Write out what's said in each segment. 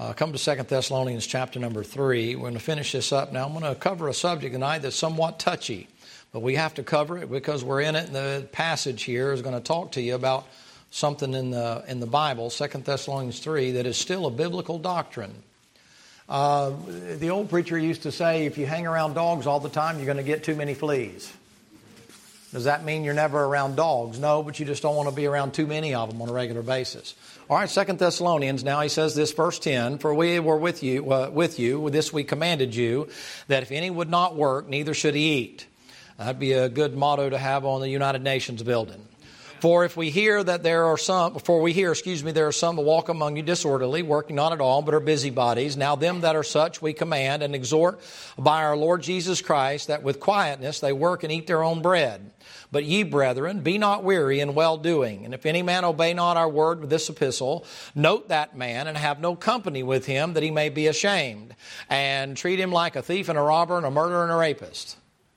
Come to 2 Thessalonians chapter number 3. We're going to finish this up now. I'm going to cover a subject tonight that's somewhat touchy, but we have to cover it because we're in it. And the passage here is going to talk to you about something in the Bible, 2 Thessalonians 3, that is still a biblical doctrine. The old preacher used to say, if you hang around dogs all the time, you're going to get too many fleas. Does that mean you're never around dogs? No, but you just don't want to be around too many of them on a regular basis. All right, 2 Thessalonians, now he says this, verse 10, for we were with you, with this we commanded you, that if any would not work, neither should he eat. That'd be a good motto to have on the United Nations building. For we hear there are some who walk among you disorderly, working not at all, but are busybodies. Now them that are such we command and exhort by our Lord Jesus Christ, that with quietness they work and eat their own bread. But ye, brethren, be not weary in well-doing. And if any man obey not our word with this epistle, note that man, and have no company with him, that he may be ashamed, and treat him like a thief and a robber and a murderer and a rapist.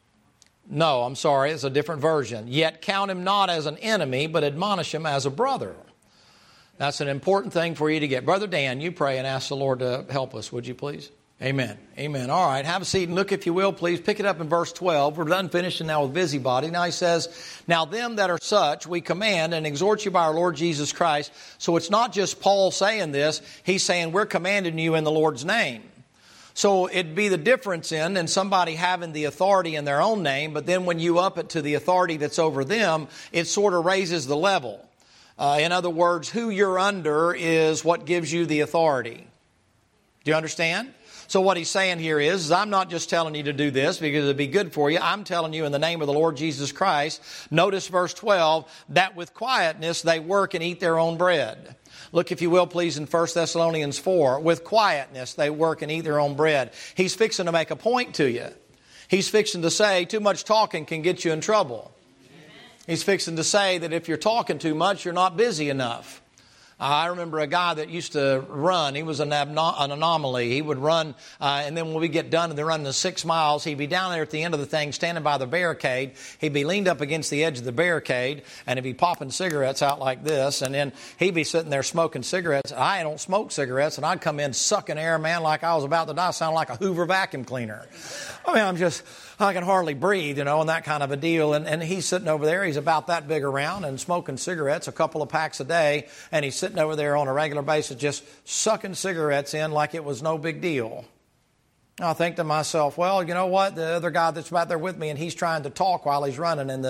No, I'm sorry, it's a different version. Yet count him not as an enemy, but admonish him as a brother. That's an important thing for you to get. Brother Dan, you pray and ask the Lord to help us, would you please? Amen. Amen. All right, have a seat and look, if you will, please. Pick it up in verse 12. We're done finishing now with busybody. Now he says, now them that are such we command and exhort you by our Lord Jesus Christ. So it's not just Paul saying this. He's saying we're commanding you in the Lord's name. So it'd be the difference in somebody having the authority in their own name, but then when you up it to the authority that's over them, it sort of raises the level. In other words, who you're under is what gives you the authority. Do you understand? So what he's saying here is I'm not just telling you to do this because it'd be good for you. I'm telling you in the name of the Lord Jesus Christ. Notice verse 12, that with quietness they work and eat their own bread. Look, if you will, please, in 1 Thessalonians 4. With quietness they work and eat their own bread. He's fixing to make a point to you. He's fixing to say too much talking can get you in trouble. He's fixing to say that if you're talking too much, you're not busy enough. I remember a guy that used to run. He was an anomaly. He would run, and then when we get done and they're running the 6 miles, he'd be down there at the end of the thing, standing by the barricade. He'd be leaned up against the edge of the barricade, and he'd be popping cigarettes out like this, and then he'd be sitting there smoking cigarettes. I don't smoke cigarettes, and I'd come in sucking air, man, like I was about to die, sounding like a Hoover vacuum cleaner. I mean, I can hardly breathe, and that kind of a deal. And he's sitting over there. He's about that big around and smoking cigarettes, a couple of packs a day. And he's sitting over there on a regular basis just sucking cigarettes in like it was no big deal. I think to myself, well, you know what? The other guy that's right there with me, and he's trying to talk while he's running. And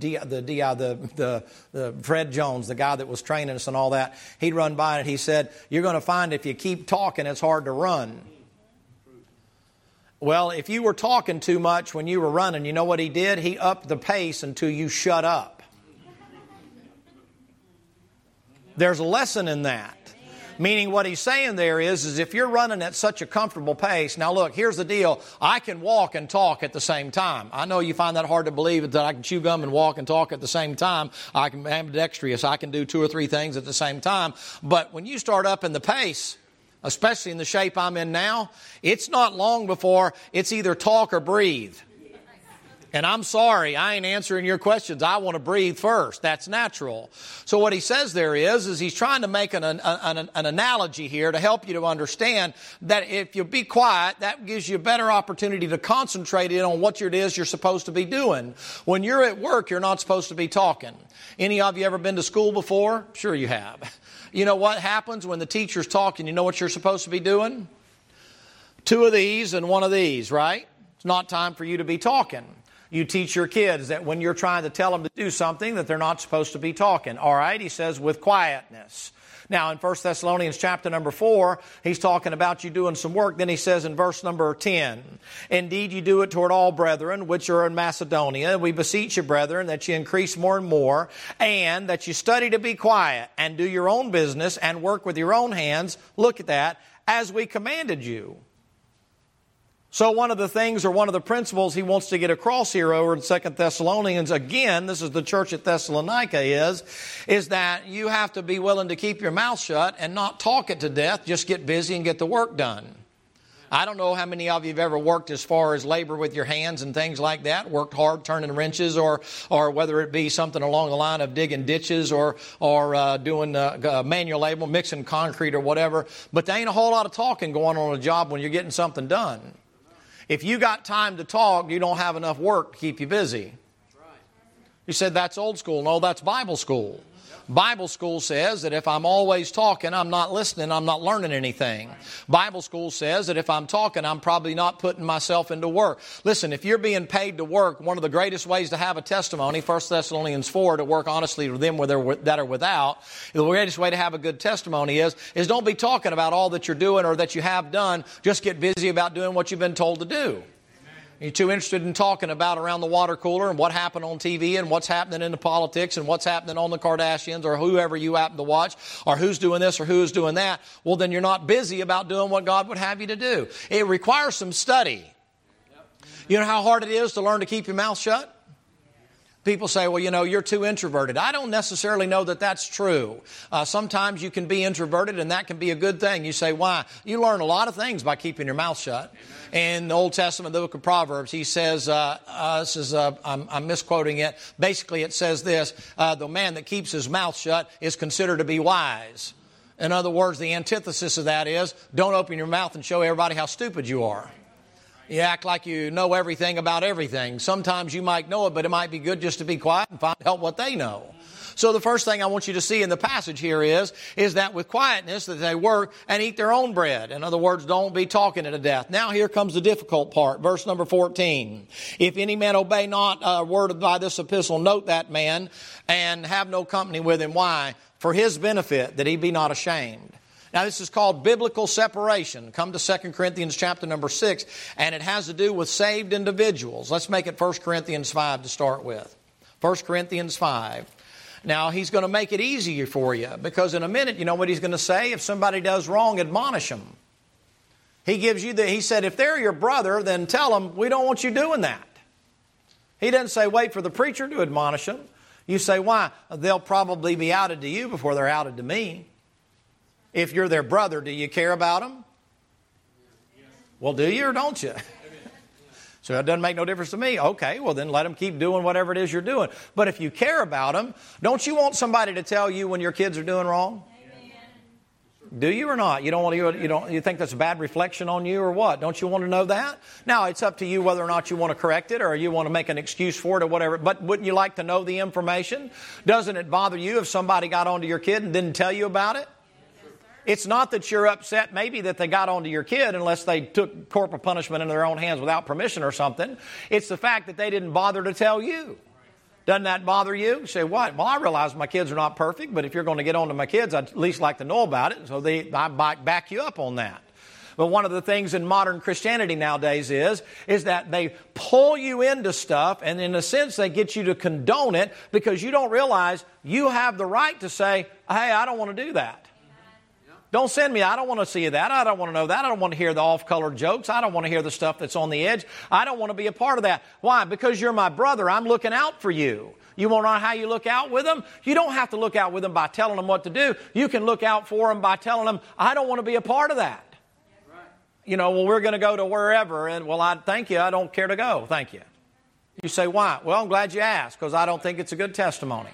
the Fred Jones, the guy that was training us and all that, he'd run by and he said, you're going to find if you keep talking, it's hard to run. Well, if you were talking too much when you were running, you know what he did? He upped the pace until you shut up. There's a lesson in that. Meaning what he's saying there is if you're running at such a comfortable pace, now look, here's the deal. I can walk and talk at the same time. I know you find that hard to believe that I can chew gum and walk and talk at the same time. I can be ambidextrous. I can do 2 or 3 things at the same time. But when you start upping the pace, especially in the shape I'm in now, it's not long before it's either talk or breathe. And I'm sorry, I ain't answering your questions. I want to breathe first. That's natural. So what he says there is he's trying to make an analogy here to help you to understand that if you be quiet, that gives you a better opportunity to concentrate in on what it is you're supposed to be doing. When you're at work, you're not supposed to be talking. Any of you ever been to school before? Sure you have. You know what happens when the teacher's talking? You know what you're supposed to be doing? 2 of these and 1 of these, right? It's not time for you to be talking. You teach your kids that when you're trying to tell them to do something that they're not supposed to be talking. All right, he says with quietness. Now in 1 Thessalonians chapter number 4, he's talking about you doing some work. Then he says in verse number 10, indeed you do it toward all brethren which are in Macedonia. We beseech you, brethren, that you increase more and more, and that you study to be quiet and do your own business and work with your own hands. Look at that, as we commanded you. So one of the things or one of the principles he wants to get across here over in 2 Thessalonians, again, this is the church at Thessalonica, is that you have to be willing to keep your mouth shut and not talk it to death. Just get busy and get the work done. I don't know how many of you have ever worked as far as labor with your hands and things like that, worked hard turning wrenches, or whether it be something along the line of digging ditches or doing manual labor, mixing concrete or whatever. But there ain't a whole lot of talking going on a job when you're getting something done. If you got time to talk, you don't have enough work to keep you busy. You said that's old school. No, that's Bible school. Bible school says that if I'm always talking, I'm not listening, I'm not learning anything. Bible school says that if I'm talking, I'm probably not putting myself into work. Listen, if you're being paid to work, one of the greatest ways to have a testimony, 1 Thessalonians 4, to work honestly with them that are without, the greatest way to have a good testimony is don't be talking about all that you're doing or that you have done. Just get busy about doing what you've been told to do. You're too interested in talking about around the water cooler and what happened on TV and what's happening in the politics and what's happening on the Kardashians or whoever you happen to watch or who's doing this or who's doing that. Well, then you're not busy about doing what God would have you to do. It requires some study. You know how hard it is to learn to keep your mouth shut? People say, well, you're too introverted. I don't necessarily know that that's true. Sometimes you can be introverted, and that can be a good thing. You say, why? You learn a lot of things by keeping your mouth shut. In the Old Testament, the book of Proverbs, he says, I'm misquoting it. Basically, it says this, the man that keeps his mouth shut is considered to be wise. In other words, the antithesis of that is, don't open your mouth and show everybody how stupid you are. You act like you know everything about everything. Sometimes you might know it, but it might be good just to be quiet and find out what they know. So the first thing I want you to see in the passage here is that with quietness that they work and eat their own bread. In other words, don't be talking it to death. Now here comes the difficult part. Verse number 14. If any man obey not a word by this epistle, note that man, and have no company with him. Why? For his benefit, that he be not ashamed. Now, this is called biblical separation. Come to 2 Corinthians chapter number 6, and it has to do with saved individuals. Let's make it 1 Corinthians 5 to start with. 1 Corinthians 5. Now, he's going to make it easier for you, because in a minute, you know what he's going to say? If somebody does wrong, admonish them. He said, if they're your brother, then tell them, we don't want you doing that. He doesn't say, wait for the preacher to admonish them. You say, why? They'll probably be outed to you before they're outed to me. If you're their brother, do you care about them? Well, do you or don't you? So it doesn't make no difference to me. Okay, well then let them keep doing whatever it is you're doing. But if you care about them, don't you want somebody to tell you when your kids are doing wrong? Do you or not? You think that's a bad reflection on you or what? Don't you want to know that? Now, it's up to you whether or not you want to correct it or you want to make an excuse for it or whatever. But wouldn't you like to know the information? Doesn't it bother you if somebody got onto your kid and didn't tell you about it? It's not that you're upset maybe that they got onto your kid unless they took corporal punishment into their own hands without permission or something. It's the fact that they didn't bother to tell you. Doesn't that bother you? You say, what? Well, I realize my kids are not perfect, but if you're going to get on to my kids, I'd at least like to know about it. So I might back you up on that. But one of the things in modern Christianity nowadays is that they pull you into stuff, and in a sense they get you to condone it because you don't realize you have the right to say, hey, I don't want to do that. Don't send me. I don't want to see that. I don't want to know that. I don't want to hear the off-colored jokes. I don't want to hear the stuff that's on the edge. I don't want to be a part of that. Why? Because you're my brother. I'm looking out for you. You want to know how you look out with them? You don't have to look out with them by telling them what to do. You can look out for them by telling them, I don't want to be a part of that. Right. Well, we're going to go to wherever. And, well, thank you. I don't care to go. Thank you. You say, why? Well, I'm glad you asked because I don't think it's a good testimony.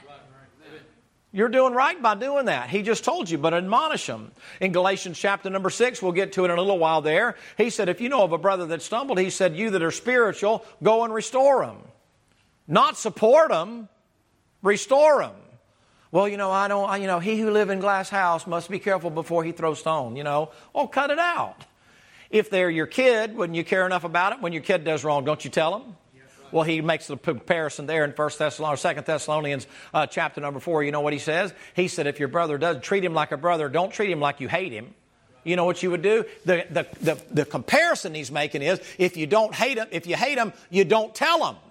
You're doing right by doing that. He just told you, but admonish them. In Galatians chapter number 6, we'll get to it in a little while there. He said, if you know of a brother that stumbled, he said, you that are spiritual, go and restore him. Not support him, restore him. Well, he who lives in glass house must be careful before he throws stone, Oh, cut it out. If they're your kid, wouldn't you care enough about it? When your kid does wrong, don't you tell them? Well, he makes the comparison there in 2 Thessalonians chapter number 4. You know what he says? He said, if your brother does, treat him like a brother. Don't treat him like you hate him. You know what you would do? The comparison he's making is, if you hate him, you don't tell him.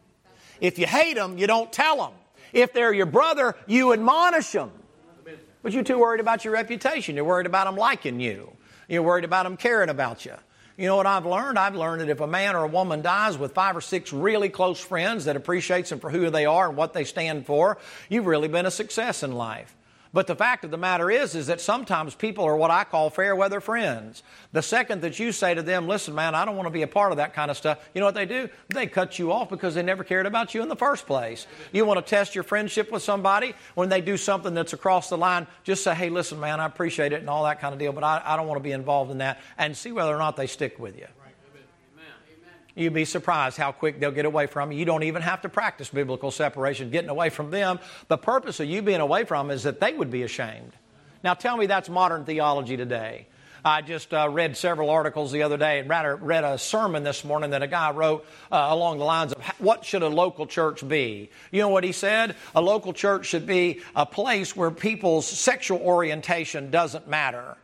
If you hate him, you don't tell him. If they're your brother, you admonish them. But you're too worried about your reputation. You're worried about them liking you. You're worried about them caring about you. You know what I've learned? I've learned that if a man or a woman dies with 5 or 6 really close friends that appreciates them for who they are and what they stand for, you've really been a success in life. But the fact of the matter is that sometimes people are what I call fair weather friends. The second that you say to them, listen, man, I don't want to be a part of that kind of stuff, you know what they do? They cut you off because they never cared about you in the first place. You want to test your friendship with somebody when they do something that's across the line, just say, hey, listen, man, I appreciate it and all that kind of deal, but I don't want to be involved in that, and see whether or not they stick with you. You'd be surprised how quick they'll get away from you. You don't even have to practice biblical separation, getting away from them. The purpose of you being away from them is that they would be ashamed. Now tell me that's modern theology today. I just read several articles the other day, and rather read a sermon this morning that a guy wrote along the lines of what should a local church be? You know what he said? A local church should be a place where people's sexual orientation doesn't matter.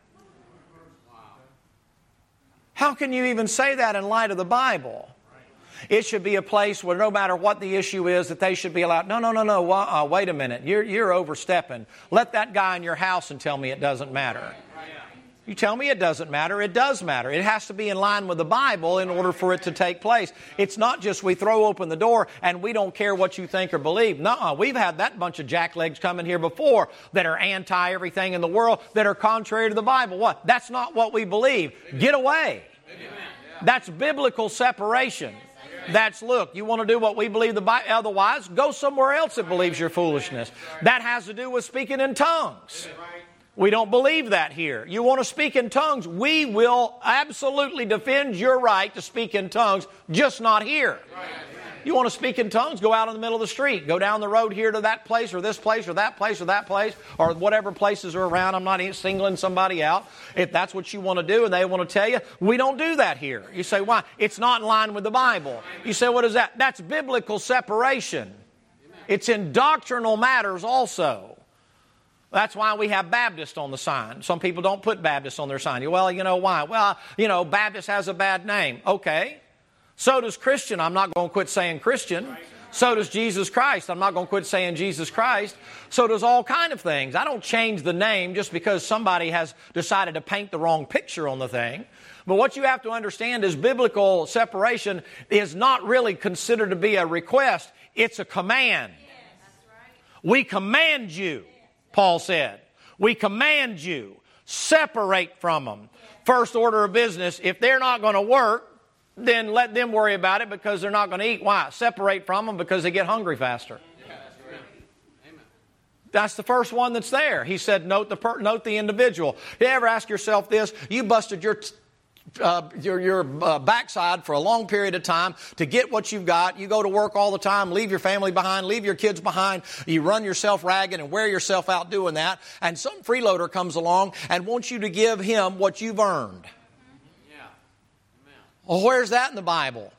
How can you even say that in light of the Bible? It should be a place where no matter what the issue is, that they should be allowed. No. Wait a minute. You're overstepping. Let that guy in your house and tell me it doesn't matter. You tell me it doesn't matter. It does matter. It has to be in line with the Bible in order for it to take place. It's not just we throw open the door and we don't care what you think or believe. No, we've had that bunch of jacklegs come in here before that are anti everything in the world, that are contrary to the Bible. What? That's not what we believe. Get away. That's biblical separation. That's, look, you want to do what we believe the Bible, otherwise go somewhere else that believes your foolishness. That has to do with speaking in tongues. We don't believe that here. You want to speak in tongues, we will absolutely defend your right to speak in tongues, just not here. You want to speak in tongues, go out in the middle of the street. Go down the road here to that place or this place or that place or that place or whatever places are around. I'm not singling somebody out. If that's what you want to do and they want to tell you, we don't do that here. You say, why? It's not in line with the Bible. You say, what is that? That's biblical separation. It's in doctrinal matters also. That's why we have Baptist on the sign. Some people don't put Baptist on their sign. Well, you know why? Well, Baptist has a bad name. Okay. So does Christian. I'm not going to quit saying Christian. So does Jesus Christ. I'm not going to quit saying Jesus Christ. So does all kind of things. I don't change the name just because somebody has decided to paint the wrong picture on the thing. But what you have to understand is biblical separation is not really considered to be a request. It's a command. We command you, Paul said. We command you. Separate from them. First order of business, if they're not going to work, then let them worry about it because they're not going to eat. Why? Separate from them because they get hungry faster. That's the first one that's there. He said, note the individual. You ever ask yourself this? You busted your backside for a long period of time to get what you've got. You go to work all the time, leave your family behind, leave your kids behind. You run yourself ragged and wear yourself out doing that. And some freeloader comes along and wants you to give him what you've earned. Well, where's that in the Bible?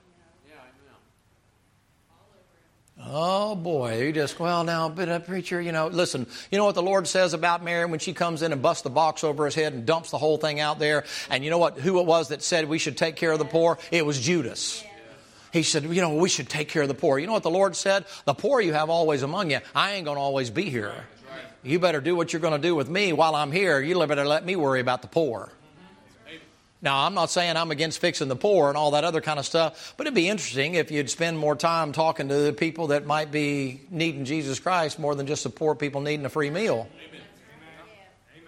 Oh, boy. But preacher, listen, you know what the Lord says about Mary when she comes in and busts the box over his head and dumps the whole thing out there? And you know who it was that said we should take care of the poor? It was Judas. He said, we should take care of the poor. You know what the Lord said? The poor you have always among you. I ain't going to always be here. You better do what you're going to do with me while I'm here. You better let me worry about the poor. Now, I'm not saying I'm against fixing the poor and all that other kind of stuff, but it'd be interesting if you'd spend more time talking to the people that might be needing Jesus Christ more than just the poor people needing a free meal. Amen.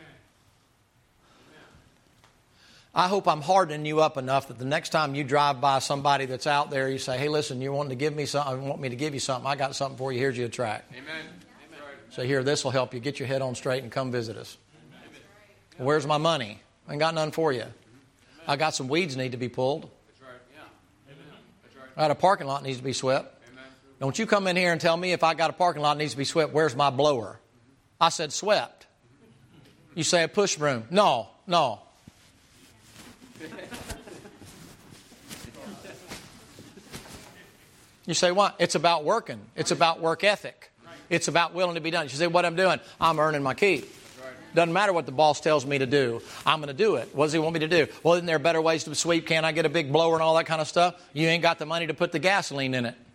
I hope I'm hardening you up enough that the next time you drive by somebody that's out there, you say, hey, listen, you want to give me something? I want me to give you something. I got something for you. Here's your tract. Amen. So here, this will help you. Get your head on straight and come visit us. Well, where's my money? I ain't got none for you. I got some weeds need to be pulled. That's right. Yeah. That's right. I got a parking lot needs to be swept. Amen. Don't you come in here and tell me if I got a parking lot needs to be swept, where's my blower? I said swept. You say a push broom. No. You say what? It's about working. It's about work ethic. It's about willing to be done. You say, what I'm doing? I'm earning my keep. Doesn't matter what the boss tells me to do. I'm going to do it. What does he want me to do? Well, isn't there better ways to sweep? Can't I get a big blower and all that kind of stuff? You ain't got the money to put the gasoline in it.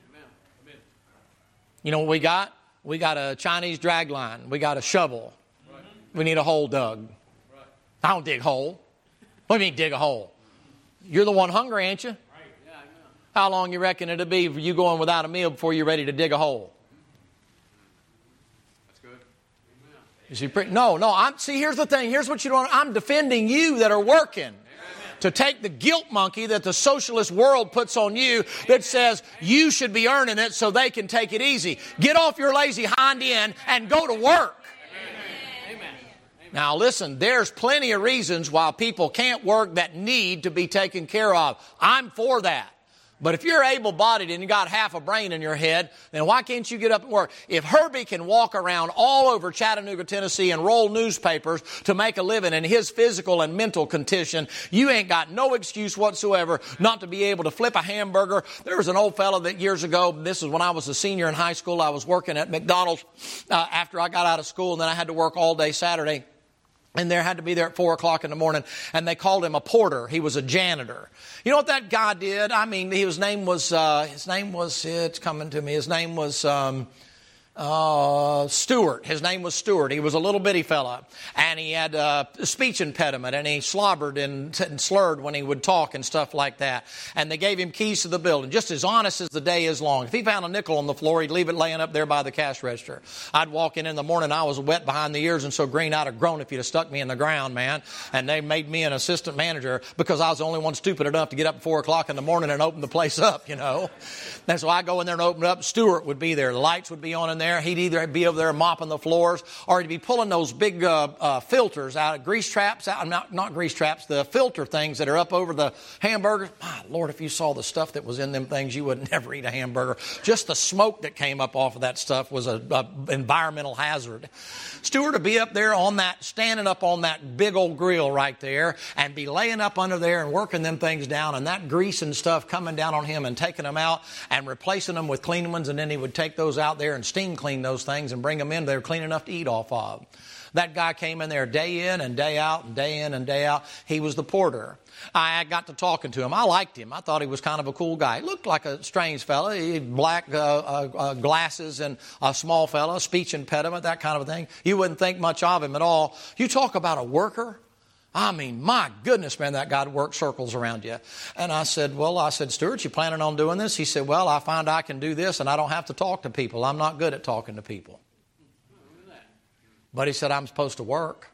You know what we got? We got a Chinese drag line. We got a shovel. We need a hole dug. I don't dig a hole. What do you mean dig a hole? You're the one hungry, ain't you? How long you reckon it'll be for you going without a meal before you're ready to dig a hole? You see, no. See, here's the thing. Here's what you don't. I'm defending you that are working. To take the guilt monkey that the socialist world puts on you that says you should be earning it so they can take it easy. Get off your lazy hind end and go to work. Amen. Now listen, there's plenty of reasons why people can't work that need to be taken care of. I'm for that. But if you're able-bodied and you got half a brain in your head, then why can't you get up and work? If Herbie can walk around all over Chattanooga, Tennessee and roll newspapers to make a living in his physical and mental condition, you ain't got no excuse whatsoever not to be able to flip a hamburger. There was an old fellow that years ago, this is when I was a senior in high school, I was working at McDonald's after I got out of school, and then I had to work all day Saturday. And there had to be there at 4 o'clock in the morning, and they called him a porter. He was a janitor. You know what that guy did? I mean, his name was, it's coming to me, his name was Stewart. His name was Stewart. He was a little bitty fella, and he had a speech impediment, and he slobbered and slurred when he would talk and stuff like that. And they gave him keys to the building, just as honest as the day is long. If he found a nickel on the floor, he'd leave it laying up there by the cash register. I'd walk in the morning, I was wet behind the ears and so green I'd have grown if you'd have stuck me in the ground, man. And they made me an assistant manager because I was the only one stupid enough to get up at 4 o'clock in the morning and open the place up, you know. And so I go in there and open it up. Stewart would be there. The lights would be on in there. He'd either be over there mopping the floors, or he'd be pulling those big filters out, grease traps out, not grease traps, the filter things that are up over the hamburgers. My Lord, if you saw the stuff that was in them things, you would never eat a hamburger. Just the smoke that came up off of that stuff was an environmental hazard. Stewart would be up there standing up on that big old grill right there, and be laying up under there and working them things down, and that grease and stuff coming down on him and taking them out and replacing them with clean ones, and then he would take those out there and steam clean those things and bring them in. They were clean enough to eat off of. That guy came in there day in and day out and day in and day out. He was the porter. I got to talking to him. I liked him. I thought he was kind of a cool guy. He looked like a strange fella. He had black glasses and a small fella, speech impediment, that kind of a thing. You wouldn't think much of him at all. You talk about a worker. I mean, my goodness, man, that guy worked circles around you. And I said, Stewart, you planning on doing this? He said, well, I find I can do this and I don't have to talk to people. I'm not good at talking to people. But he said, I'm supposed to work.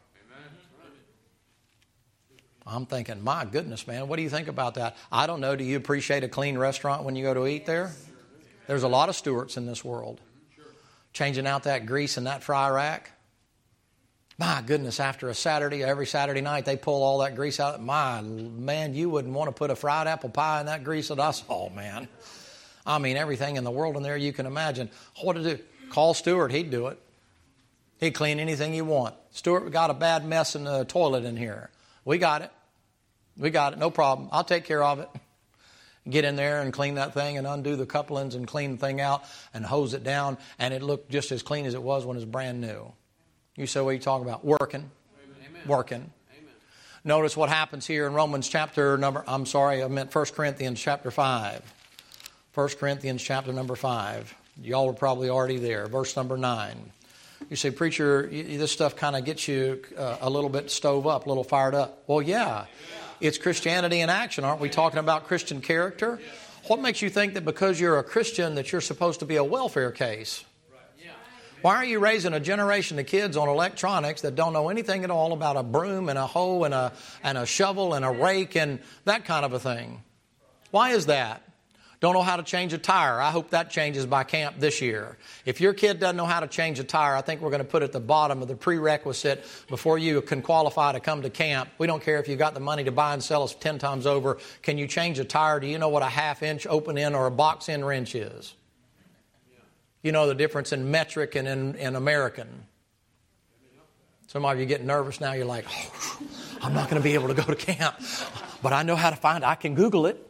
I'm thinking, my goodness, man, what do you think about that? I don't know. Do you appreciate a clean restaurant when you go to eat there? There's a lot of Stewarts in this world. Changing out that grease in that fry rack. My goodness, after every Saturday night, they pull all that grease out. My man, you wouldn't want to put a fried apple pie in that grease that I saw, man. I mean, everything in the world in there you can imagine. What to do? Call Stewart, he'd do it. He'd clean anything you want. Stewart, we got a bad mess in the toilet in here. We got it. No problem. I'll take care of it. Get in there and clean that thing and undo the couplings and clean the thing out and hose it down, and it looked just as clean as it was when it was brand new. You say, what are you talking about? Working. Amen. Working. Amen. Notice what happens here in 1 Corinthians chapter 5. 1 Corinthians chapter number 5. Y'all were probably already there. Verse number 9. You say, preacher, this stuff kind of gets you a little bit stove up, a little fired up. Well, yeah. It's Christianity in action. Aren't we talking about Christian character? What makes you think that because you're a Christian that you're supposed to be a welfare case? Why are you raising a generation of kids on electronics that don't know anything at all about a broom and a hoe and a shovel and a rake and that kind of a thing? Why is that? Don't know how to change a tire. I hope that changes by camp this year. If your kid doesn't know how to change a tire, I think we're going to put at the bottom of the prerequisite before you can qualify to come to camp. We don't care if you got the money to buy and sell us 10 times over. Can you change a tire? Do you know what a half-inch open end or a box end wrench is? You know the difference in metric and in American. Some of you get nervous now. You're like, oh, I'm not going to be able to go to camp. But I know how to find it. I can Google it.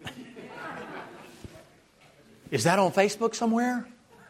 Is that on Facebook somewhere?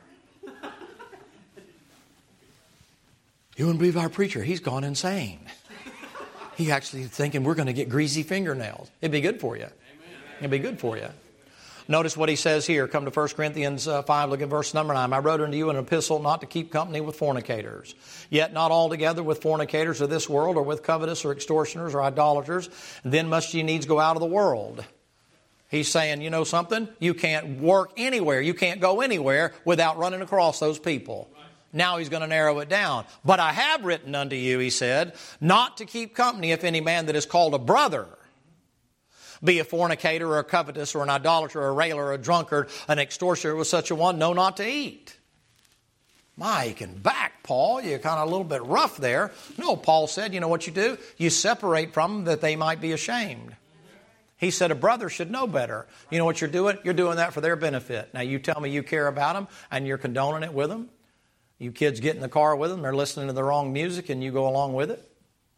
You wouldn't believe our preacher. He's gone insane. He actually thinking we're going to get greasy fingernails. It'd be good for you. It'd be good for you. Notice what he says here. Come to 1 Corinthians 5, look at verse number 9. I wrote unto you an epistle not to keep company with fornicators, yet not altogether with fornicators of this world, or with covetous, or extortioners, or idolaters. Then must ye needs go out of the world. He's saying, you know something? You can't work anywhere. You can't go anywhere without running across those people. Now he's going to narrow it down. But I have written unto you, he said, not to keep company if any man that is called a brother be a fornicator or a covetous or an idolater or a railer or a drunkard, an extortioner with such a one, no, not to eat. My, you can back, Paul. You're kind of a little bit rough there. No, Paul said, you know what you do? You separate from them that they might be ashamed. He said a brother should know better. You know what you're doing? You're doing that for their benefit. Now you tell me you care about them and you're condoning it with them. You kids get in the car with them, they're listening to the wrong music and you go along with it.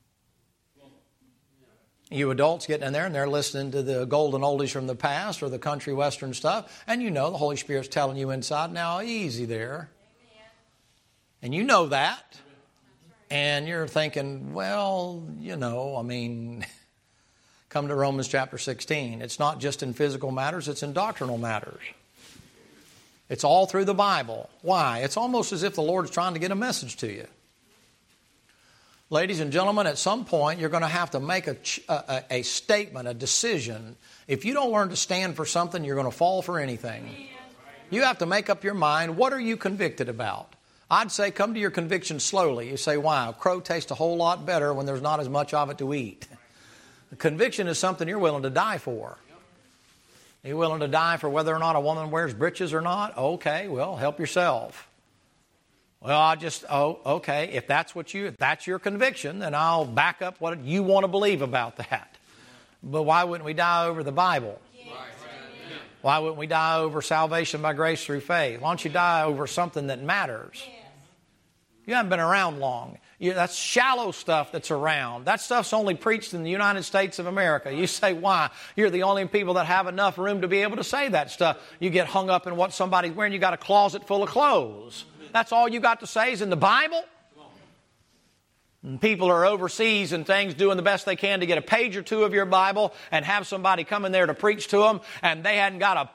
You adults getting in there and they're listening to the golden oldies from the past or the country western stuff, and you know the Holy Spirit's telling you inside, now easy there. And you know that. And you're thinking, well, you know, I mean, come to Romans chapter 16. It's not just in physical matters, it's in doctrinal matters. It's all through the Bible. Why? It's almost as if the Lord's trying to get a message to you. Ladies and gentlemen, at some point you're going to have to make a statement, a decision. If you don't learn to stand for something, you're going to fall for anything. You have to make up your mind, what are you convicted about? I'd say come to your conviction slowly. You say, why? Crow tastes a whole lot better when there's not as much of it to eat. The conviction is something you're willing to die for. You're willing to die for whether or not a woman wears breeches or not? Okay, well, help yourself. Well, okay, if that's your conviction, then I'll back up what you want to believe about that. But why wouldn't we die over the Bible? Why wouldn't we die over salvation by grace through faith? Why don't you die over something that matters? You haven't been around long. That's shallow stuff that's around. That stuff's only preached in the United States of America. You say, why? You're the only people that have enough room to be able to say that stuff. You get hung up in what somebody's wearing. You got a closet full of clothes. That's all you got to say is in the Bible? And people are overseas and things doing the best they can to get a page or two of your Bible and have somebody come in there to preach to them, and they hadn't got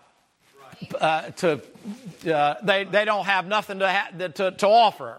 they don't have nothing to offer.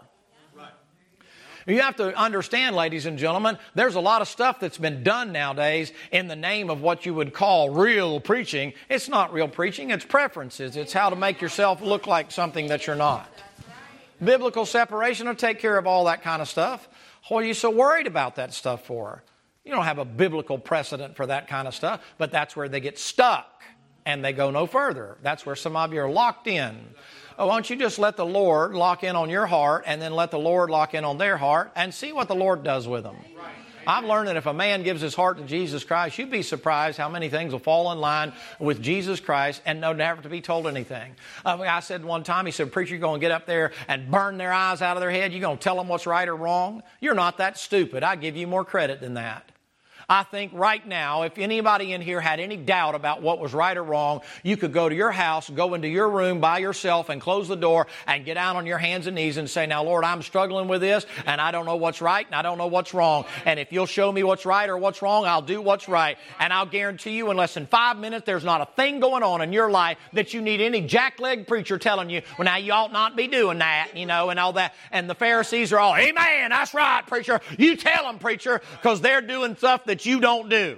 You have to understand, ladies and gentlemen, there's a lot of stuff that's been done nowadays in the name of what you would call real preaching. It's not real preaching, it's preferences. It's how to make yourself look like something that you're not. Biblical separation will take care of all that kind of stuff. What are you so worried about that stuff for? You don't have a biblical precedent for that kind of stuff, but that's where they get stuck and they go no further. That's where some of you are locked in. Oh, why don't you just let the Lord lock in on your heart and then let the Lord lock in on their heart and see what the Lord does with them. I've learned that if a man gives his heart to Jesus Christ, you'd be surprised how many things will fall in line with Jesus Christ and no never to be told anything. I said one time, he said, preacher, you're going to get up there and burn their eyes out of their head? You're going to tell them what's right or wrong? You're not that stupid. I give you more credit than that. I think right now, if anybody in here had any doubt about what was right or wrong, you could go to your house, go into your room by yourself and close the door and get down on your hands and knees and say, now, Lord, I'm struggling with this and I don't know what's right and I don't know what's wrong. And if you'll show me what's right or what's wrong, I'll do what's right. And I'll guarantee you in less than 5 minutes, there's not a thing going on in your life that you need any jackleg preacher telling you, well, now you ought not be doing that, you know, and all that. And the Pharisees are all, amen, that's right, preacher. You tell them, preacher, because they're doing stuff that you don't do.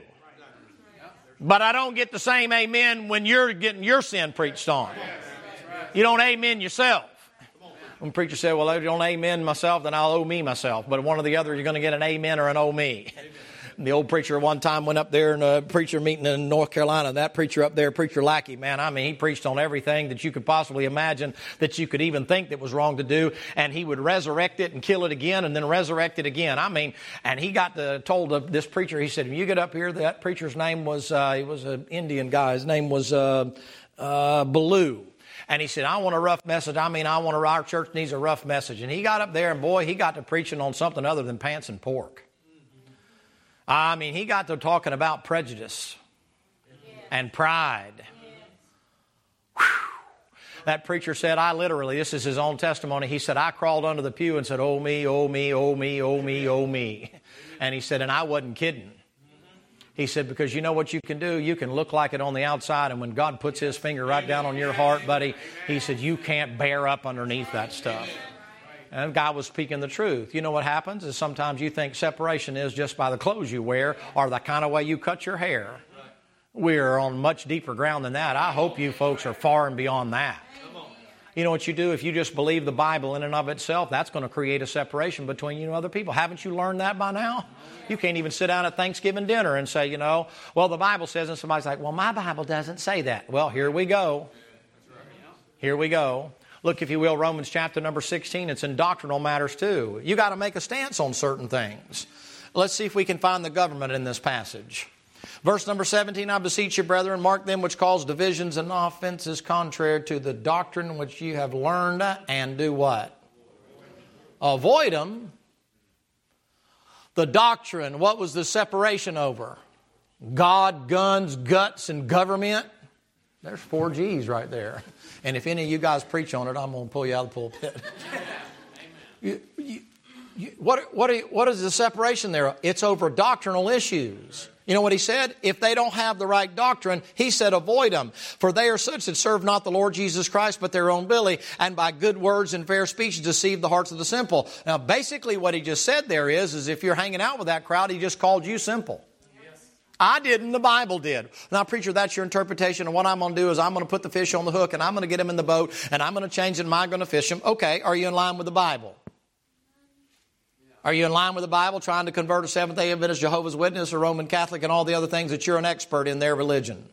But I don't get the same amen when you're getting your sin preached on. You don't amen yourself. When the preacher said, well, if you don't amen myself, then I'll owe me myself. But one or the other, you're going to get an amen or an owe me. And the old preacher one time went up there in a preacher meeting in North Carolina. And that preacher up there, Preacher Lackey, man, I mean, he preached on everything that you could possibly imagine that you could even think that was wrong to do. And he would resurrect it and kill it again and then resurrect it again. I mean, and he got told this preacher, he said, when you get up here, that preacher's name was, he was an Indian guy. His name was Baloo. And he said, I want a rough message. Our church needs a rough message. And he got up there and boy, he got to preaching on something other than pants and pork. I mean, he got to talking about prejudice and pride. Whew. That preacher said, this is his own testimony. He said, I crawled under the pew and said, oh me, oh me, oh me, oh me, oh me. And he said, and I wasn't kidding. He said, because you know what you can do? You can look like it on the outside, and when God puts his finger right down on your heart, buddy, he said, you can't bear up underneath that stuff. And God was speaking the truth. You know what happens is sometimes you think separation is just by the clothes you wear or the kind of way you cut your hair. We're on much deeper ground than that. I hope you folks are far and beyond that. You know what you do? If you just believe the Bible in and of itself, that's going to create a separation between you and other people. Haven't you learned that by now? You can't even sit down at Thanksgiving dinner and say, well, the Bible says, and somebody's like, well, my Bible doesn't say that. Well, here we go. Here we go. Look, if you will, Romans chapter number 16. It's in doctrinal matters too. You got to make a stance on certain things. Let's see if we can find the government in this passage. Verse number 17, I beseech you, brethren, mark them which cause divisions and offenses contrary to the doctrine which you have learned, and do what? Avoid them. The doctrine, what was the separation over? God, guns, guts, and government. There's 4 G's right there. And if any of you guys preach on it, I'm going to pull you out of the pulpit. What is the separation there? It's over doctrinal issues. You know what he said? If they don't have the right doctrine, he said, avoid them. For they are such that serve not the Lord Jesus Christ, but their own belly, and by good words and fair speech deceive the hearts of the simple. Now, basically what he just said there is if you're hanging out with that crowd, he just called you simple. Yes. I didn't, the Bible did. Now, preacher, that's your interpretation, and what I'm going to do is I'm going to put the fish on the hook, and I'm going to get him in the boat, and I'm going to change it, and I'm going to fish him. Okay, are you in line with the Bible? Are you in line with the Bible, trying to convert a Seventh-day Adventist, Jehovah's Witness, or Roman Catholic, and all the other things that you're an expert in their religion?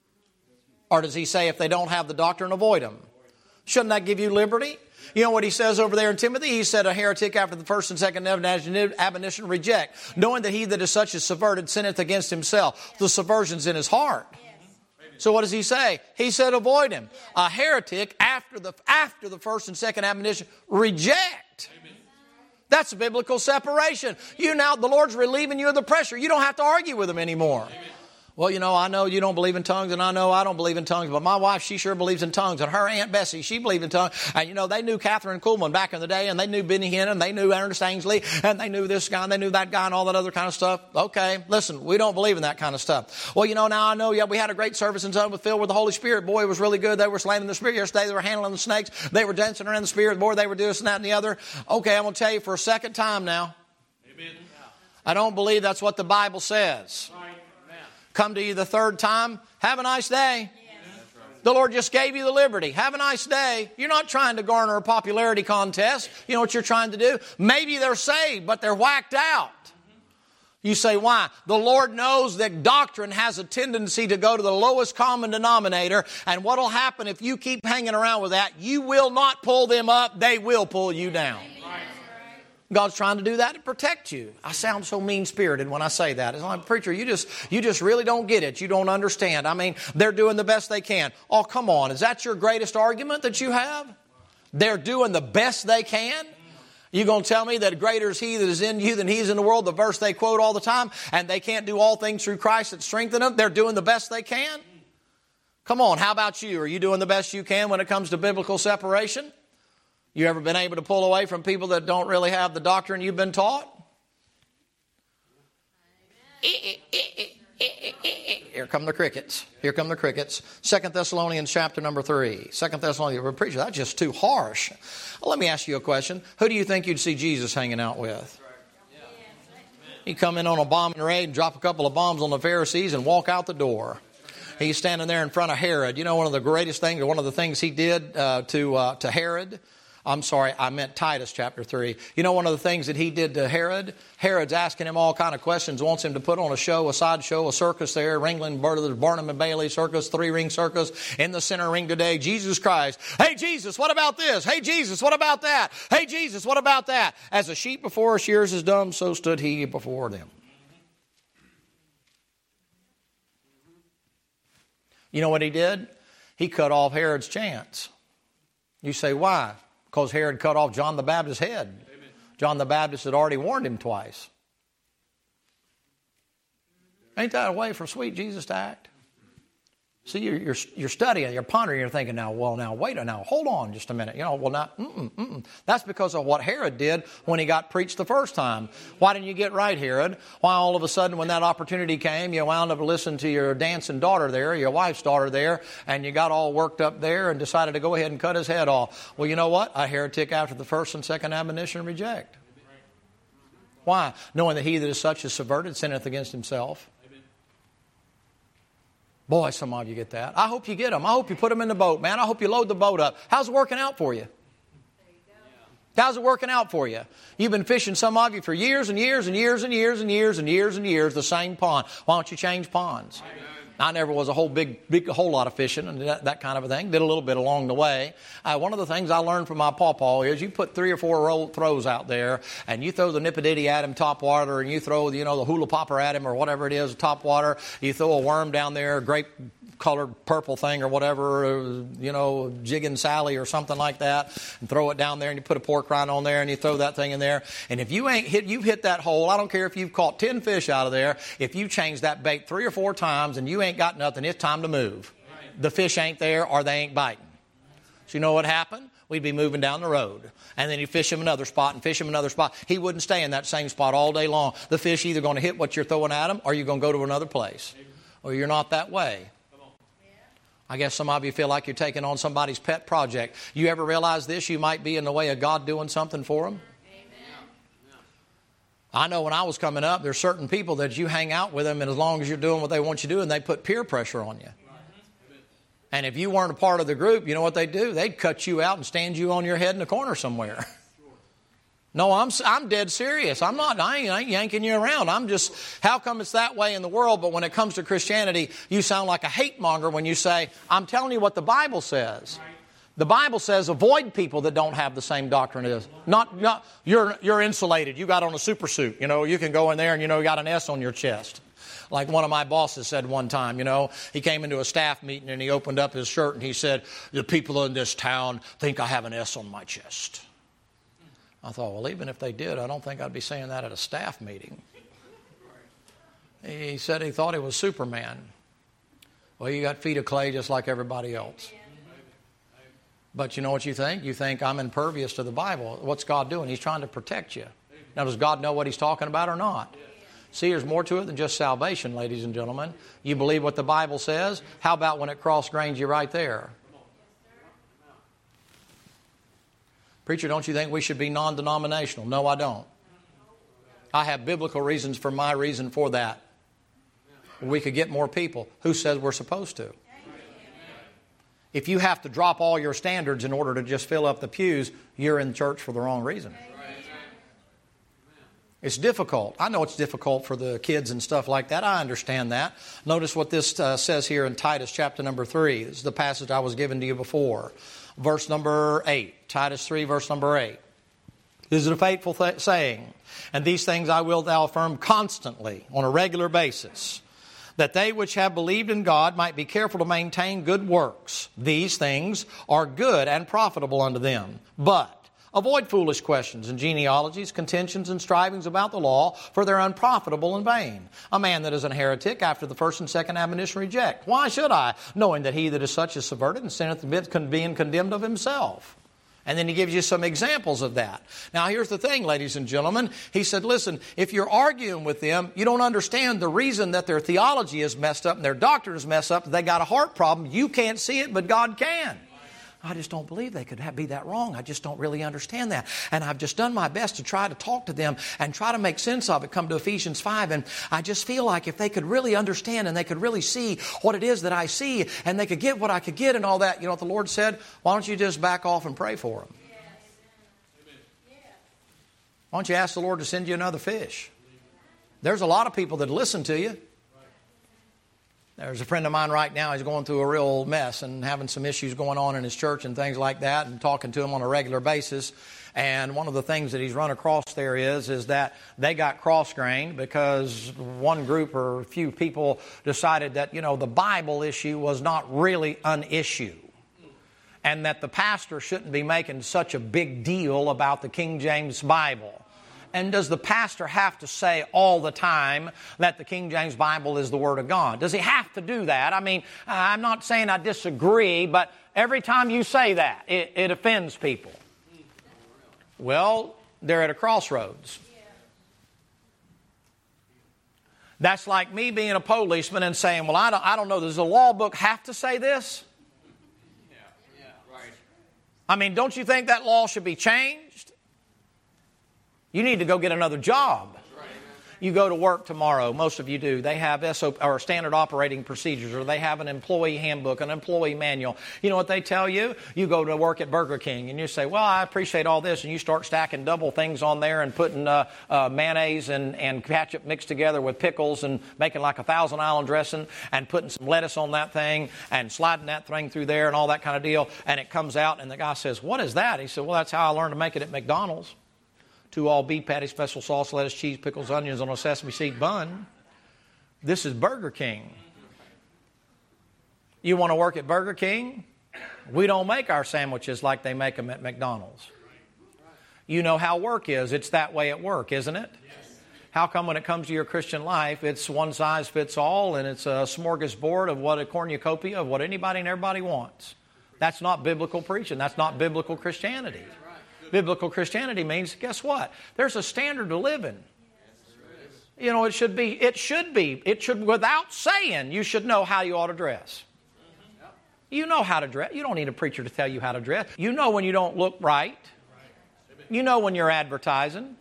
Or does he say if they don't have the doctrine, avoid them? Shouldn't that give you liberty? You know what he says over there in Timothy? He said, a heretic after the first and second admonition reject, knowing that he that is such is subverted sinneth against himself. The subversion's in his heart. So what does he say? He said, avoid him. A heretic after the first and second admonition reject. That's a biblical separation. The Lord's relieving you of the pressure. You don't have to argue with him anymore. Amen. Well, I know you don't believe in tongues, and I know I don't believe in tongues, but my wife, she sure believes in tongues, and her Aunt Bessie, she believed in tongues. And, they knew Catherine Kuhlman back in the day, and they knew Benny Hinn, and they knew Ernest Ainsley, and they knew this guy, and they knew that guy, and all that other kind of stuff. Okay, listen, we don't believe in that kind of stuff. Well, now I know, we had a great service in Sunday filled with the Holy Spirit. Boy, it was really good. They were slaying in the Spirit yesterday. They were handling the snakes. They were dancing around the Spirit. Boy, they were doing this and that and the other. Okay, I'm going to tell you for a second time now. Amen. I don't believe that's what the Bible says. Come to you the third time, have a nice day. Yes. The Lord just gave you the liberty. Have a nice day. You're not trying to garner a popularity contest. You know what you're trying to do? Maybe they're saved, but they're whacked out. You say, why? The Lord knows that doctrine has a tendency to go to the lowest common denominator, and what will happen if you keep hanging around with that? You will not pull them up. They will pull you down. God's trying to do that to protect you. I sound so mean-spirited when I say that. It's like, preacher, you just really don't get it. You don't understand. I mean, they're doing the best they can. Oh, come on. Is that your greatest argument that you have? They're doing the best they can? You going to tell me that greater is he that is in you than he is in the world, the verse they quote all the time, and they can't do all things through Christ that strengthen them? They're doing the best they can? Come on, how about you? Are you doing the best you can when it comes to biblical separation? You ever been able to pull away from people that don't really have the doctrine you've been taught? Here come the crickets. Here come the crickets. 2 Thessalonians chapter number 3. 2 Thessalonians, preacher, that's just too harsh. Well, let me ask you a question. Who do you think you'd see Jesus hanging out with? He'd come in on a bombing raid and drop a couple of bombs on the Pharisees and walk out the door. He's standing there in front of Herod. You know, one of the greatest things, or one of the things he did to Herod. I'm sorry, I meant Titus chapter 3. You know one of the things that he did to Herod? Herod's asking him all kind of questions, wants him to put on a show, a sideshow, a circus there, Ringling Brothers, Barnum and Bailey circus, 3-ring circus, in the center ring today, Jesus Christ. Hey, Jesus, what about this? Hey, Jesus, what about that? Hey, Jesus, what about that? As a sheep before her shears is dumb, so stood he before them. You know what he did? He cut off Herod's chance. You say, why? Because Herod cut off John the Baptist's head. Amen. John the Baptist had already warned him twice. Ain't that a way for sweet Jesus to act? See, you're studying, you're pondering, you're thinking, hold on just a minute. That's because of what Herod did when he got preached the first time. Why didn't you get right, Herod? Why all of a sudden when that opportunity came, you wound up listening to your dancing daughter there, your wife's daughter there, and you got all worked up there and decided to go ahead and cut his head off. Well, you know what? A heretic after the first and second admonition reject. Why? Knowing that he that is such is subverted, sinneth against himself. Boy, some of you get that. I hope you get them. I hope you put them in the boat, man. I hope you load the boat up. How's it working out for you? How's it working out for you? You've been fishing, some of you, for years and years and years and years and years and years and years, the same pond. Why don't you change ponds? I never was a whole lot of fishing and that kind of a thing. Did a little bit along the way. One of the things I learned from my pawpaw is you put 3 or 4 throws out there and you throw the nipidity at him top water, and you throw, the hula popper at him or whatever it is, top water. You throw a worm down there, grape colored purple thing or whatever, Jiggin' Sally or something like that, and throw it down there, and you put a pork rind on there and you throw that thing in there. And if you've hit that hole, I don't care if you've caught 10 fish out of there, if you change that bait 3 or 4 times and you ain't got nothing, it's time to move. The fish ain't there or they ain't biting. So you know what happened? We'd be moving down the road. And then you fish him another spot and fish him another spot. He wouldn't stay in that same spot all day long. The fish either going to hit what you're throwing at him or you're going to go to another place. Or you're not that way. I guess some of you feel like you're taking on somebody's pet project. You ever realize this? You might be in the way of God doing something for them. Amen. I know when I was coming up, there's certain people that you hang out with them, and as long as you're doing what they want you to do, and they put peer pressure on you. And if you weren't a part of the group, you know what they'd do? They'd cut you out and stand you on your head in the corner somewhere. No, I'm dead serious. I ain't yanking you around. I'm just, how come it's that way in the world, but when it comes to Christianity, you sound like a hate monger when you say, I'm telling you what the Bible says. The Bible says avoid people that don't have the same doctrine as. Not you're insulated. You got on a super suit. You can go in there and you got an S on your chest. Like one of my bosses said one time, he came into a staff meeting and he opened up his shirt and he said, the people in this town think I have an S on my chest. I thought, well, even if they did, I don't think I'd be saying that at a staff meeting. He said he thought he was Superman. Well, you got feet of clay just like everybody else. But you know what you think? You think I'm impervious to the Bible. What's God doing? He's trying to protect you. Now, does God know what He's talking about or not? See, there's more to it than just salvation, ladies and gentlemen. You believe what the Bible says? How about when it cross-grains you right there? Preacher, don't you think we should be non-denominational? No, I don't. I have biblical reasons for my reason for that. We could get more people. Who says we're supposed to? If you have to drop all your standards in order to just fill up the pews, you're in church for the wrong reason. It's difficult. I know it's difficult for the kids and stuff like that. I understand that. Notice what this says here in Titus chapter number 3. This is the passage I was given to you before. Verse number 8. Titus 3, verse number 8. This is a faithful saying. And these things I will thou affirm constantly on a regular basis, that they which have believed in God might be careful to maintain good works. These things are good and profitable unto them. But avoid foolish questions and genealogies, contentions and strivings about the law, for they're unprofitable and vain. A man that is an heretic after the first and second admonition reject. Why should I? Knowing that he that is such is subverted and sinneth being condemned of himself. And then he gives you some examples of that. Now here's the thing, ladies and gentlemen. He said, listen, if you're arguing with them, you don't understand the reason that their theology is messed up and their doctrine is messed up. They got a heart problem. You can't see it, but God can. I just don't believe they could be that wrong. I just don't really understand that. And I've just done my best to try to talk to them and try to make sense of it. Come to Ephesians 5, and I just feel like if they could really understand and they could really see what it is that I see and they could get what I could get and all that, you know what the Lord said? Why don't you just back off and pray for them? Why don't you ask the Lord to send you another fish? There's a lot of people that listen to you. There's a friend of mine right now, he's going through a real mess and having some issues going on in his church and things like that, and talking to him on a regular basis. And one of the things that he's run across there is that they got cross-grained because one group or a few people decided that, the Bible issue was not really an issue. And that the pastor shouldn't be making such a big deal about the King James Bible. And does the pastor have to say all the time that the King James Bible is the Word of God? Does he have to do that? I mean, I'm not saying I disagree, but every time you say that, it offends people. Well, they're at a crossroads. That's like me being a policeman and saying, well, I don't know, does the law book have to say this? I mean, don't you think that law should be changed? You need to go get another job. You go to work tomorrow, most of you do. They have SOP or standard operating procedures, or they have an employee handbook, an employee manual. You know what they tell you? You go to work at Burger King and you say, well, I appreciate all this, and you start stacking double things on there and putting mayonnaise and ketchup mixed together with pickles and making like a Thousand Island dressing and putting some lettuce on that thing and sliding that thing through there and all that kind of deal. And it comes out and the guy says, what is that? He said, well, that's how I learned to make it at McDonald's. 2 all beef patties, special sauce, lettuce, cheese, pickles, onions on a sesame seed bun. This is Burger King. You want to work at Burger King? We don't make our sandwiches like they make them at McDonald's. You know how work is. It's that way at work, isn't it? How come when it comes to your Christian life, it's one size fits all and it's a smorgasbord of what a cornucopia of what anybody and everybody wants? That's not biblical preaching. That's not biblical Christianity. Biblical Christianity means, guess what? There's a standard to live in. You know, it should, without saying, you should know how you ought to dress. You know how to dress. You don't need a preacher to tell you how to dress. You know when you don't look right. You know when you're advertising.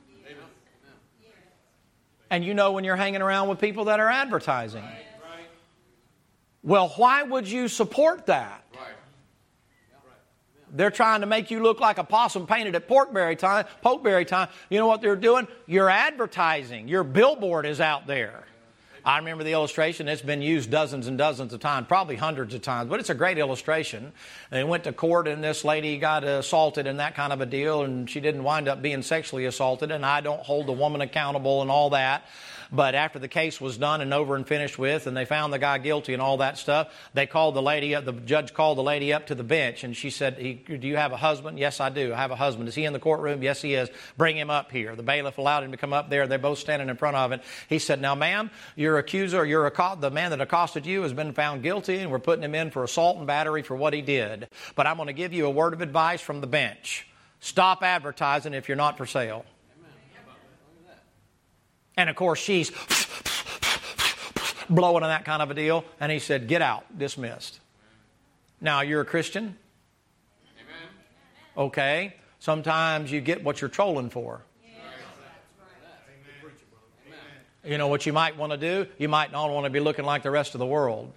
And you know when you're hanging around with people that are advertising. Well, why would you support that? They're trying to make you look like a possum painted at pokeberry time. You know what they're doing? You're advertising. Your billboard is out there. I remember the illustration. It's been used dozens and dozens of times, probably hundreds of times, but it's a great illustration. They went to court and this lady got assaulted and that kind of a deal, and she didn't wind up being sexually assaulted, and I don't hold the woman accountable and all that. But after the case was done and over and finished with, and they found the guy guilty and all that stuff, they called the lady up. The judge called the lady up to the bench, and she said, do you have a husband? Yes, I do. I have a husband. Is he in the courtroom? Yes, he is. Bring him up here. The bailiff allowed him to come up there. They're both standing in front of it. He said, now, ma'am, your accuser, the man that accosted you has been found guilty, and we're putting him in for assault and battery for what he did. But I'm going to give you a word of advice from the bench. Stop advertising if you're not for sale. And, of course, she's blowing on that kind of a deal. And he said, get out, dismissed. Now, you're a Christian? Amen. Okay. Sometimes you get what you're trolling for. You know what you might want to do? You might not want to be looking like the rest of the world.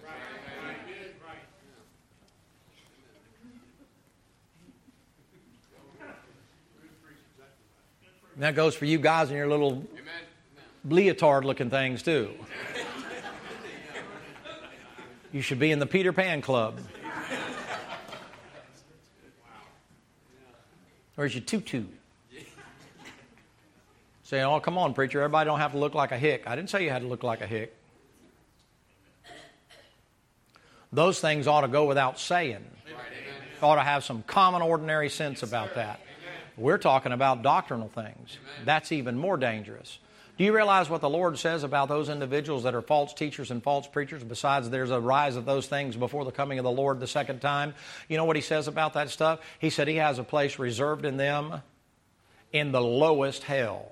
And that goes for you guys and your little leotard-looking things, too. You should be in the Peter Pan Club. Where's your tutu? Say, oh, come on, preacher, everybody don't have to look like a hick. I didn't say you had to look like a hick. Those things ought to go without saying. Ought to have some common, ordinary sense about that. We're talking about doctrinal things. That's even more dangerous. Do you realize what the Lord says about those individuals that are false teachers and false preachers? Besides, there's a rise of those things before the coming of the Lord the second time. You know what He says about that stuff? He said He has a place reserved in them in the lowest hell.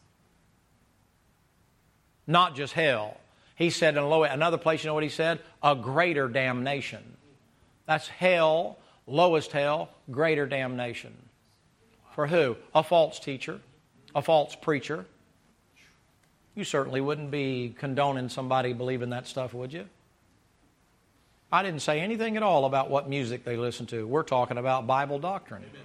Not just hell. He said in another place, you know what He said? A greater damnation. That's hell, lowest hell, greater damnation. For who? A false teacher, a false preacher. You certainly wouldn't be condoning somebody believing that stuff, would you? I didn't say anything at all about what music they listen to. We're talking about Bible doctrine. Amen.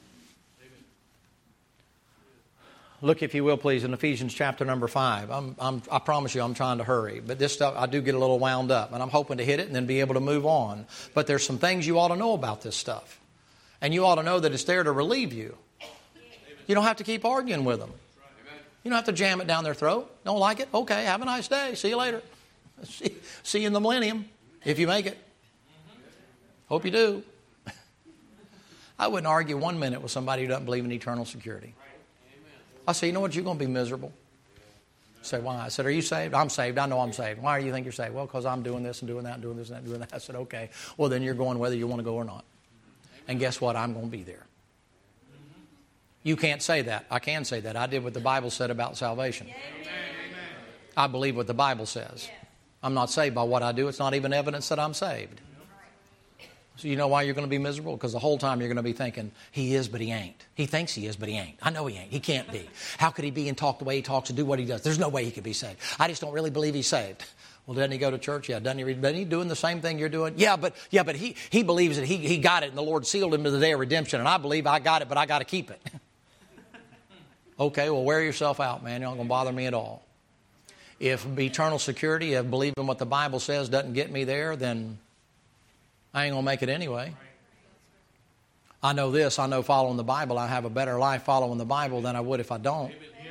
Look, if you will, please, in Ephesians chapter number 5. I promise you I'm trying to hurry. But this stuff, I do get a little wound up. And I'm hoping to hit it and then be able to move on. But there's some things you ought to know about this stuff. And you ought to know that it's there to relieve you. You don't have to keep arguing with them. You don't have to jam it down their throat. Don't like it? Okay, have a nice day. See you later. See you in the millennium, if you make it. Hope you do. I wouldn't argue 1 minute with somebody who doesn't believe in eternal security. I say, you know what, you're going to be miserable. I say, why? I said, are you saved? I'm saved. I know I'm saved. Why do you think you're saved? Well, because I'm doing this and doing that and doing this and that and doing that. I said, okay. Well, then you're going whether you want to go or not. And guess what? I'm going to be there. You can't say that. I can say that. I did what the Bible said about salvation. I believe what the Bible says. I'm not saved by what I do. It's not even evidence that I'm saved. So you know why you're going to be miserable? Because the whole time you're going to be thinking, he is, but he ain't. He thinks he is, but he ain't. I know he ain't. He can't be. How could he be and talk the way he talks and do what he does? There's no way he could be saved. I just don't really believe he's saved. Well, doesn't he go to church? Yeah. Doesn't he read? Isn't he doing the same thing you're doing? Yeah, but he believes that he got it and the Lord sealed him to the day of redemption. And I believe I got it, but I got to keep it. Okay, well, wear yourself out, man. You're not going to bother me at all. If eternal security of believing what the Bible says doesn't get me there, then I ain't going to make it anyway. I know this. I know following the Bible, I have a better life following the Bible than I would if I don't.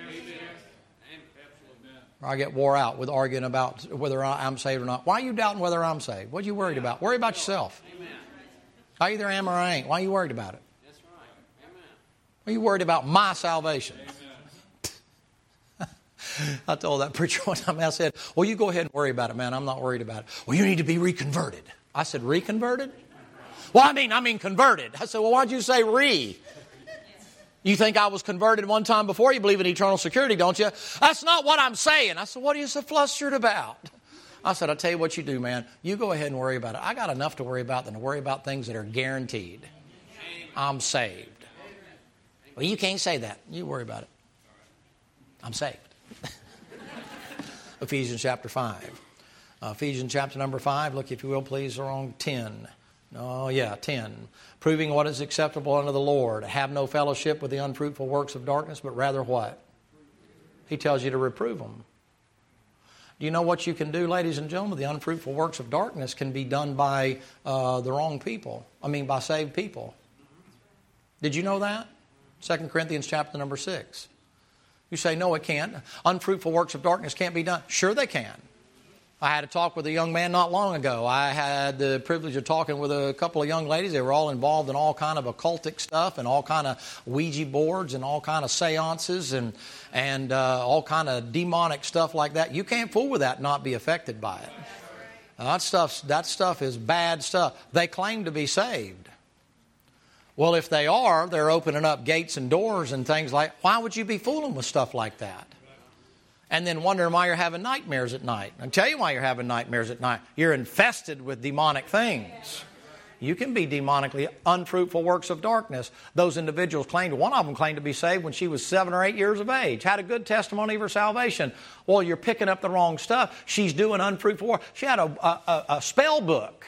Or I get wore out with arguing about whether I'm saved or not. Why are you doubting whether I'm saved? What are you worried about? Worry about yourself. I either am or I ain't. Why are you worried about it? Why are you worried about my salvation? I told that preacher one time, I said, well, you go ahead and worry about it, man. I'm not worried about it. Well, you need to be reconverted. I said, reconverted? Well, I mean converted. I said, well, why'd you say re? You think I was converted one time before? You believe in eternal security, don't you? That's not what I'm saying. I said, what are you so flustered about? I said, I'll tell you what you do, man. You go ahead and worry about it. I got enough to worry about than to worry about things that are guaranteed. I'm saved. Well, you can't say that. You worry about it. I'm saved. Ephesians chapter 5. Ephesians chapter number 5. Look, if you will, please, wrong 10. Oh, yeah, 10. Proving what is acceptable unto the Lord. Have no fellowship with the unfruitful works of darkness, but rather what? He tells you to reprove them. Do you know what you can do, ladies and gentlemen? The unfruitful works of darkness can be done by the wrong people. By saved people. Did you know that? 2 Corinthians chapter number 6. You say, no, it can't. Unfruitful works of darkness can't be done. Sure they can. I had a talk with a young man not long ago. I had the privilege of talking with a couple of young ladies. They were all involved in all kind of occultic stuff and all kind of Ouija boards and all kind of seances and all kind of demonic stuff like that. You can't fool with that and not be affected by it. That stuff is bad stuff. They claim to be saved. Well, if they are, they're opening up gates and doors and things like, why would you be fooling with stuff like that? And then wondering why you're having nightmares at night. I'll tell you why you're having nightmares at night. You're infested with demonic things. You can be demonically unfruitful works of darkness. Those individuals one of them claimed to be saved when she was 7 or 8 years of age. Had a good testimony of her salvation. Well, you're picking up the wrong stuff. She's doing unfruitful work. She had a spell book.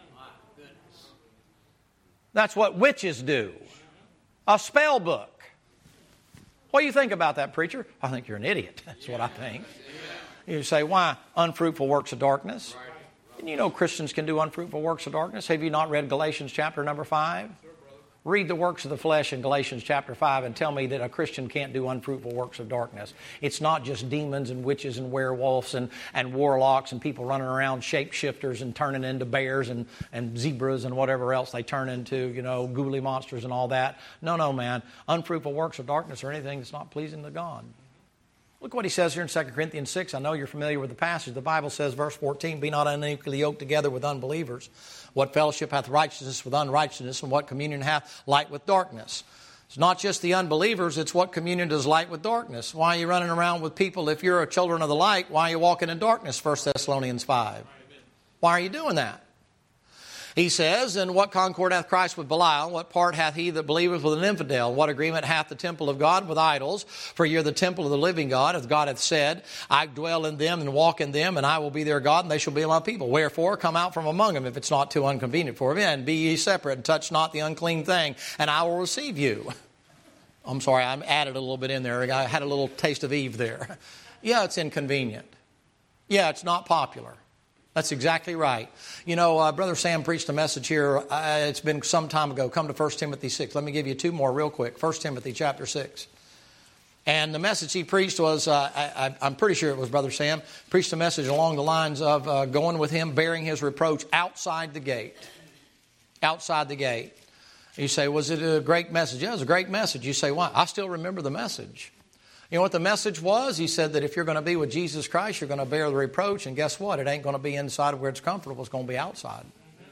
That's what witches do. A spell book. What do you think about that, preacher? I think you're an idiot. That's what I think. You say, why? Unfruitful works of darkness. And you know Christians can do unfruitful works of darkness. Have you not read Galatians chapter number 5? Read the works of the flesh in Galatians chapter 5 and tell me that a Christian can't do unfruitful works of darkness. It's not just demons and witches and werewolves and warlocks and people running around shapeshifters and turning into bears and zebras and whatever else they turn into, ghouly monsters and all that. No, man. Unfruitful works of darkness are anything that's not pleasing to God. Look what he says here in 2 Corinthians 6. I know you're familiar with the passage. The Bible says, verse 14, be not unequally yoked together with unbelievers. What fellowship hath righteousness with unrighteousness, and what communion hath light with darkness? It's not just the unbelievers, it's what communion does light with darkness. Why are you running around with people, if you're a children of the light, why are you walking in darkness, 1 Thessalonians 5? Why are you doing that? He says, and what concord hath Christ with Belial? What part hath he that believeth with an infidel? What agreement hath the temple of God with idols? For you're the temple of the living God, as God hath said, I dwell in them and walk in them, and I will be their God, and they shall be my people. Wherefore, come out from among them, if it's not too inconvenient for them, and be ye separate, and touch not the unclean thing, and I will receive you. I'm sorry, I added a little bit in there. I had a little taste of Eve there. Yeah, it's inconvenient. Yeah, it's not popular. That's exactly right. Brother Sam preached a message here. It's been some time ago. Come to 1 Timothy 6. Let me give you two more real quick. 1 Timothy chapter 6. And the message he preached was, I'm pretty sure it was Brother Sam, preached a message along the lines of going with him, bearing his reproach outside the gate. Outside the gate. You say, was it a great message? Yeah, it was a great message. You say, why? I still remember the message. You know what the message was? He said that if you're going to be with Jesus Christ, you're going to bear the reproach. And guess what? It ain't going to be inside where it's comfortable. It's going to be outside.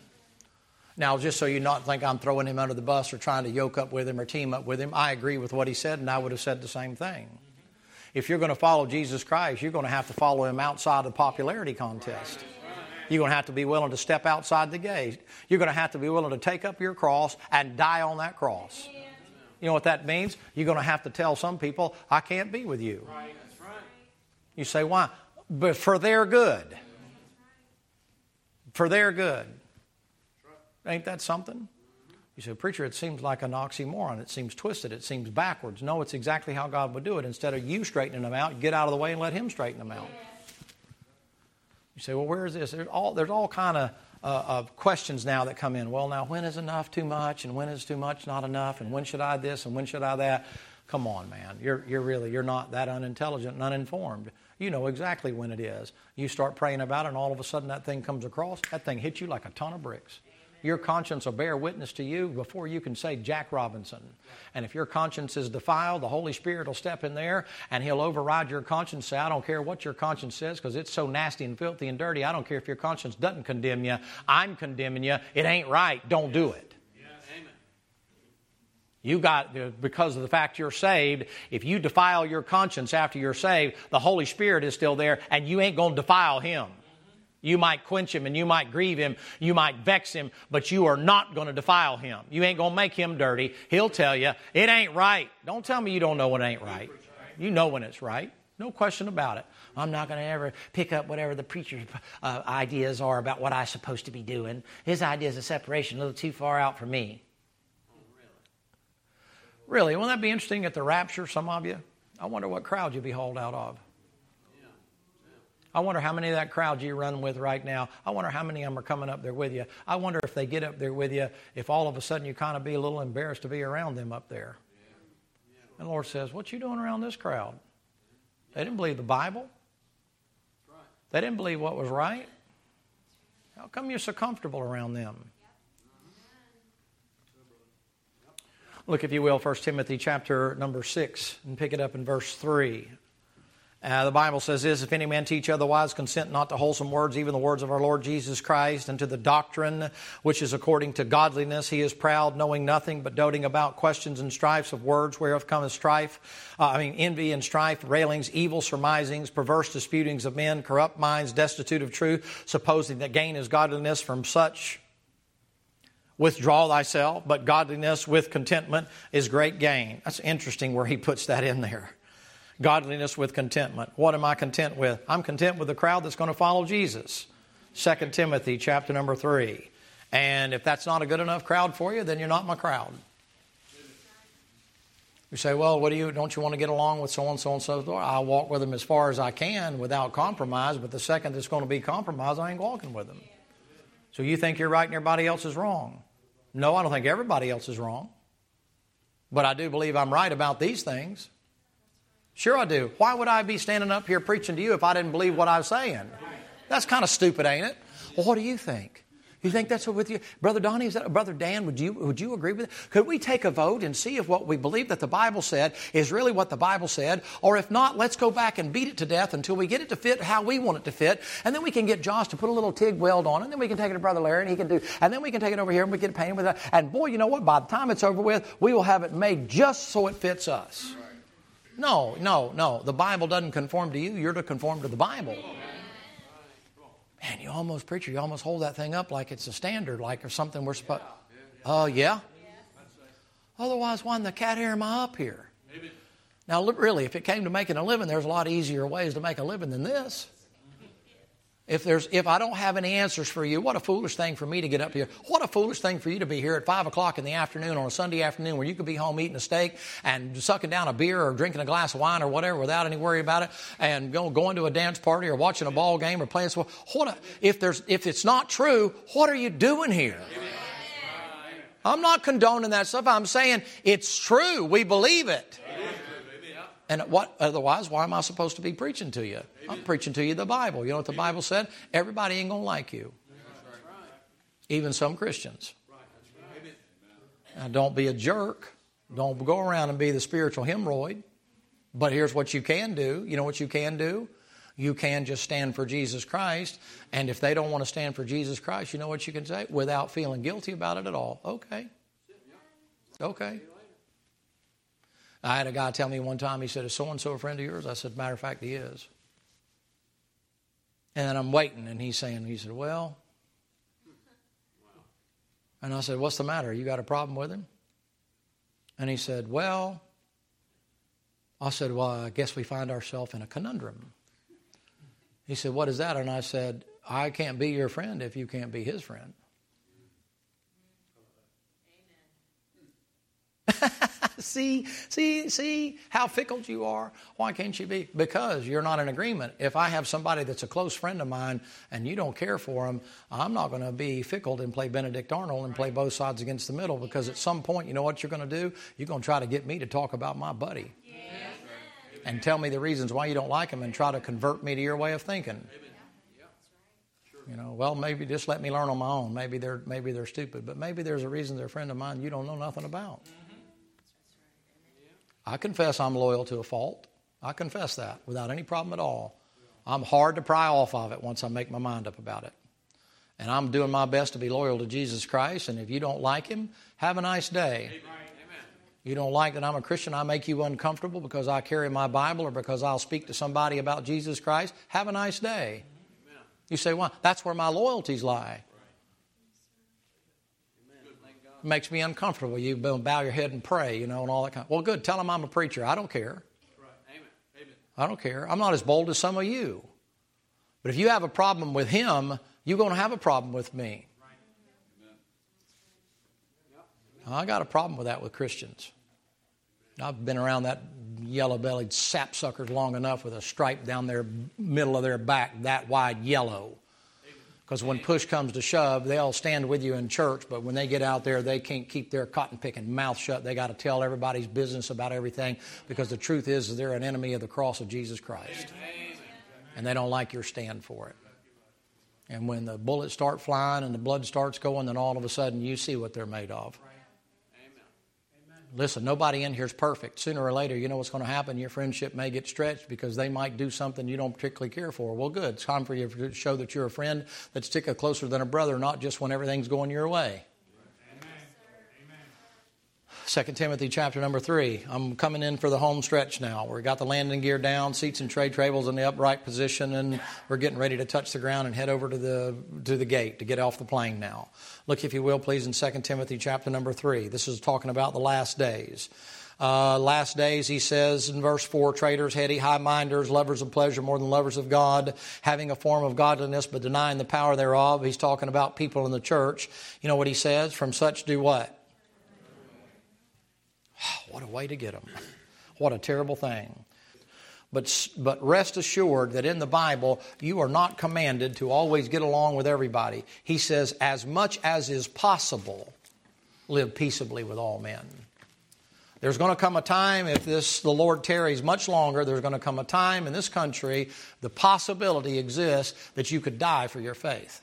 Now, just so you not think I'm throwing him under the bus or trying to yoke up with him or team up with him, I agree with what he said, and I would have said the same thing. If you're going to follow Jesus Christ, you're going to have to follow him outside of the popularity contest. You're going to have to be willing to step outside the gate. You're going to have to be willing to take up your cross and die on that cross. You know what that means? You're going to have to tell some people, I can't be with you. You say, why? But for their good. For their good. Ain't that something? You say, preacher, it seems like an oxymoron. It seems twisted. It seems backwards. No, it's exactly how God would do it. Instead of you straightening them out, get out of the way and let Him straighten them out. You say, well, where is this? There's all kind of questions now that come in. Well, now, when is enough too much? And when is too much not enough? And when should I this? And when should I that? Come on, man. You're not that unintelligent and uninformed. You know exactly when it is. You start praying about it, and all of a sudden that thing comes across. That thing hits you like a ton of bricks. Your conscience will bear witness to you before you can say Jack Robinson. And if your conscience is defiled, the Holy Spirit will step in there and He'll override your conscience. Say, I don't care what your conscience says because it's so nasty and filthy and dirty. I don't care if your conscience doesn't condemn you. I'm condemning you. It ain't right. Don't do it. You got, because of the fact you're saved, if you defile your conscience after you're saved, the Holy Spirit is still there and you ain't going to defile Him. You might quench Him and you might grieve Him, you might vex Him, but you are not going to defile Him. You ain't going to make Him dirty. He'll tell you, it ain't right. Don't tell me you don't know when it ain't right. You know when it's right. No question about it. I'm not going to ever pick up whatever the preacher's ideas are about what I'm supposed to be doing. His ideas of separation a little too far out for me. Really, wouldn't that be interesting at the rapture, some of you? I wonder what crowd you'll be hauled out of. I wonder how many of that crowd you're running with right now. I wonder how many of them are coming up there with you. I wonder if they get up there with you, if all of a sudden you kind of be a little embarrassed to be around them up there. And the Lord says, what you doing around this crowd? They didn't believe the Bible. They didn't believe what was right. How come you're so comfortable around them? Look, if you will, 1 Timothy chapter number 6 and pick it up in verse 3. The Bible says this, if any man teach otherwise, consent not to wholesome words, even the words of our Lord Jesus Christ, and to the doctrine which is according to godliness. He is proud, knowing nothing, but doting about questions and strifes of words, whereof cometh strife, envy and strife, railings, evil surmisings, perverse disputings of men, corrupt minds, destitute of truth, supposing that gain is godliness. From such withdraw thyself, but godliness with contentment is great gain. That's interesting where he puts that in there. Godliness with contentment. What am I content with? I'm content with the crowd that's going to follow Jesus. 2 Timothy chapter number 3. And if that's not a good enough crowd for you, then you're not my crowd. You say, well, don't you want to get along with so-and-so and so? I'll walk with them as far as I can without compromise, but the second there's going to be compromise, I ain't walking with them. So you think you're right and everybody else is wrong. No, I don't think everybody else is wrong. But I do believe I'm right about these things. Sure I do. Why would I be standing up here preaching to you if I didn't believe what I was saying? That's kind of stupid, ain't it? Well, what do you think? You think that's what with you? Brother Donnie, Brother Dan, would you agree with it? Could we take a vote and see if what we believe that the Bible said is really what the Bible said? Or if not, let's go back and beat it to death until we get it to fit how we want it to fit. And then we can get Josh to put a little TIG weld on it. And then we can take it to Brother Larry and he can do. And then we can take it over here and we can paint it with that. And boy, you know what? By the time it's over with, we will have it made just so it fits us. No. The Bible doesn't conform to you. You're to conform to the Bible. Man, you almost hold that thing up like it's a standard, like or something we're supposed. Oh, yeah? Otherwise, why in the cat hair am I up here? Now, look, really, if it came to making a living, there's a lot easier ways to make a living than this. If I don't have any answers for you, what a foolish thing for me to get up here. What a foolish thing for you to be here at 5 o'clock in the afternoon on a Sunday afternoon where you could be home eating a steak and sucking down a beer or drinking a glass of wine or whatever without any worry about it and going to a dance party or watching a ball game or playing sport. If it's not true, what are you doing here? I'm not condoning that stuff. I'm saying it's true. We believe it. And otherwise, why am I supposed to be preaching to you? I'm preaching to you the Bible. You know what the Bible said? Everybody ain't going to like you. Even some Christians. Now, don't be a jerk. Don't go around and be the spiritual hemorrhoid. But here's what you can do. You know what you can do? You can just stand for Jesus Christ. And if they don't want to stand for Jesus Christ, you know what you can say? Without feeling guilty about it at all. Okay. I had a guy tell me one time, he said, is so-and-so a friend of yours? I said, matter of fact, he is. And I'm waiting, and he said, well. And I said, what's the matter? You got a problem with him? And he said, well. I said, well, I guess we find ourselves in a conundrum. He said, what is that? And I said, I can't be your friend if you can't be his friend. See how fickle you are? Why can't you be? Because you're not in agreement. If I have somebody that's a close friend of mine and you don't care for them, I'm not going to be fickle and play Benedict Arnold and play both sides against the middle, because at some point, you know what you're going to do? You're going to try to get me to talk about my buddy. And tell me the reasons why you don't like him and try to convert me to your way of thinking. You know, well, maybe just let me learn on my own. Maybe they're stupid, but maybe there's a reason they're a friend of mine you don't know nothing about. I confess I'm loyal to a fault. I confess that without any problem at all. I'm hard to pry off of it once I make my mind up about it. And I'm doing my best to be loyal to Jesus Christ. And if you don't like him, have a nice day. Amen. You don't like that I'm a Christian, I make you uncomfortable because I carry my Bible or because I'll speak to somebody about Jesus Christ, have a nice day. Amen. You say, well, that's where my loyalties lie. It makes me uncomfortable. You bow your head and pray, and all that kind of. Well, good. Tell them I'm a preacher. I don't care. I don't care. I'm not as bold as some of you. But if you have a problem with him, you're going to have a problem with me. I got a problem with that with Christians. I've been around that yellow-bellied sapsuckers long enough with a stripe down their middle of their back that wide yellow. Because when push comes to shove, they'll stand with you in church, but when they get out there, they can't keep their cotton-picking mouth shut. They got to tell everybody's business about everything, because the truth is they're an enemy of the cross of Jesus Christ. And they don't like your stand for it. And when the bullets start flying and the blood starts going, then all of a sudden you see what they're made of. Listen, nobody in here is perfect. Sooner or later, you know what's going to happen. Your friendship may get stretched because they might do something you don't particularly care for. Well, good. It's time for you to show that you're a friend that's sticking closer than a brother, not just when everything's going your way. 2 Timothy chapter number 3. I'm coming in for the home stretch now. We've got the landing gear down, seats and tray tables in the upright position, and we're getting ready to touch the ground and head over to the gate to get off the plane now. Look, if you will, please, in 2 Timothy chapter number 3. This is talking about the last days. Last days, he says in verse 4, traitors, heady, high-minders, lovers of pleasure more than lovers of God, having a form of godliness but denying the power thereof. He's talking about people in the church. You know what he says? From such do what? What a way to get them. What a terrible thing. But rest assured that in the Bible, you are not commanded to always get along with everybody. He says, as much as is possible, live peaceably with all men. There's going to come a time, if the Lord tarries much longer, there's going to come a time in this country, the possibility exists that you could die for your faith.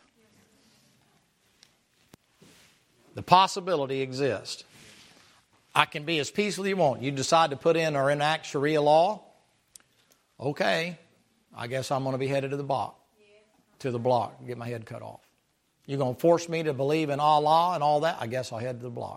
The possibility exists. I can be as peaceful as you want. You decide to put in or enact Sharia law. Okay, I guess I'm going to be headed to the block, and get my head cut off. You're going to force me to believe in Allah and all that? I guess I'll head to the block.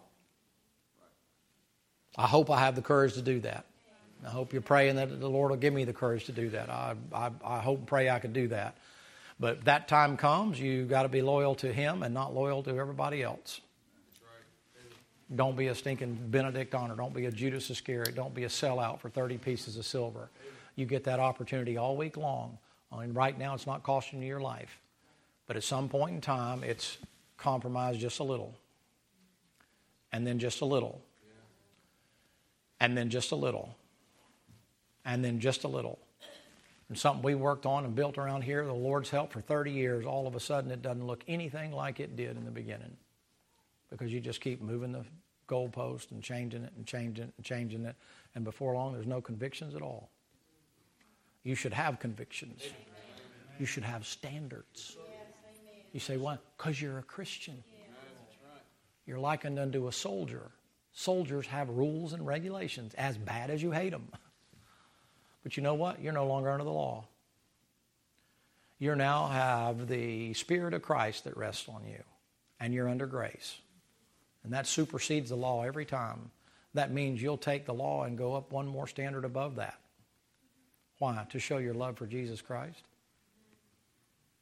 I hope I have the courage to do that. I hope you're praying that the Lord will give me the courage to do that. I hope and pray I could do that. But if that time comes, you've got to be loyal to Him and not loyal to everybody else. Don't be a stinking Benedict Arnold. Don't be a Judas Iscariot. Don't be a sellout for 30 pieces of silver. You get that opportunity all week long. I mean, right now it's not costing you your life. But at some point in time, it's compromised just a little. And then just a little. And then just a little. And then just a little. And something we worked on and built around here, the Lord's help, for 30 years, all of a sudden it doesn't look anything like it did in the beginning. Because you just keep moving the goalpost and changing it and changing it and changing it. And before long, there's no convictions at all. You should have convictions. You should have standards. You say, why? Because you're a Christian. You're likened unto a soldier. Soldiers have rules and regulations, as bad as you hate them. But you know what? You're no longer under the law. You now have the Spirit of Christ that rests on you. And you're under grace. And that supersedes the law every time. That means you'll take the law and go up one more standard above that. Why? To show your love for Jesus Christ.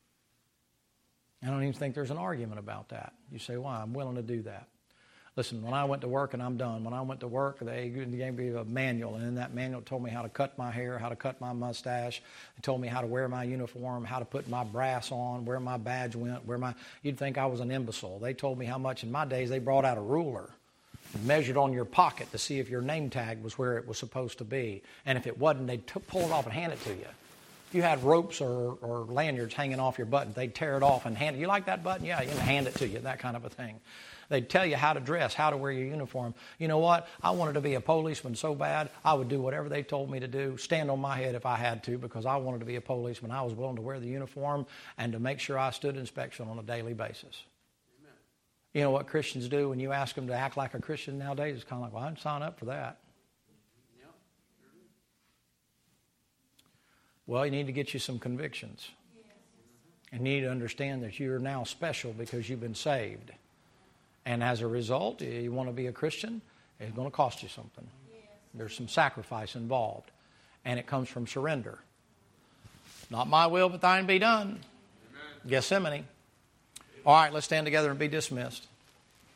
I don't even think there's an argument about that. You say, why? I'm willing to do that. Listen, when I went to work, and I'm done, when I went to work, they gave me a manual, and in that manual told me how to cut my hair, how to cut my mustache. It told me how to wear my uniform, how to put my brass on, where my badge went, you'd think I was an imbecile. They told me how much. In my days, they brought out a ruler and measured on your pocket to see if your name tag was where it was supposed to be. And if it wasn't, they'd pull it off and hand it to you. If you had ropes or lanyards hanging off your button, they'd tear it off and hand it. You like that button? Yeah, and hand it to you, that kind of a thing. They'd tell you how to dress, how to wear your uniform. You know what? I wanted to be a policeman so bad, I would do whatever they told me to do, stand on my head if I had to, because I wanted to be a policeman. I was willing to wear the uniform and to make sure I stood inspection on a daily basis. Amen. You know what Christians do when you ask them to act like a Christian nowadays? It's kind of like, well, I didn't sign up for that. Yep. Well, you need to get you some convictions. Yes. And you need to understand that you're now special because you've been saved. And as a result, you want to be a Christian, it's going to cost you something. Yes. There's some sacrifice involved. And it comes from surrender. Not my will, but thine be done. Amen. Gethsemane. All right, let's stand together and be dismissed.